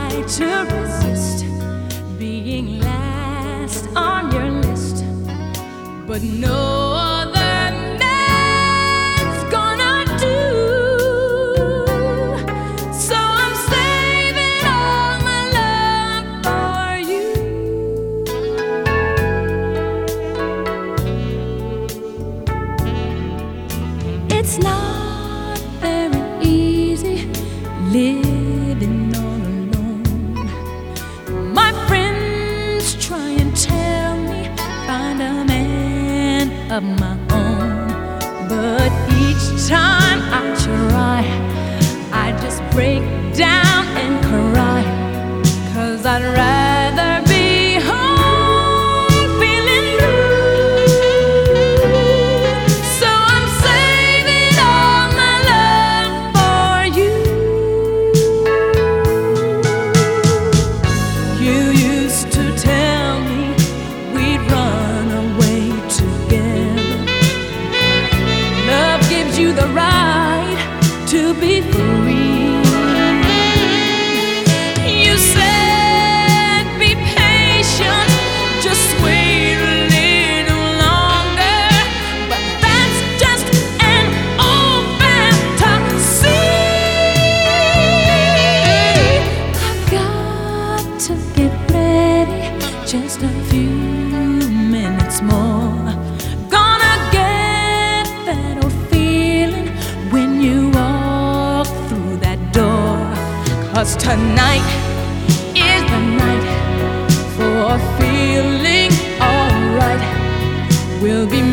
try to resist being last on your list, but no other man's gonna do. So I'm saving all my love for you. It's not very easy living all alone. My friends try and tell me find a man of my own, but each time I try, I just break down and cry, 'cause I'd rather be home feeling blue. So I'm saving all my love for you. You used to tell me we'd run away together. Love gives you the right to be free. You said be patient, just wait a little longer, but that's just an old fantasy. I've got to get ready, just a few minutes more. Gonna get that old feeling when you walk through that door, 'cause tonight is the night for feeling alright. We'll be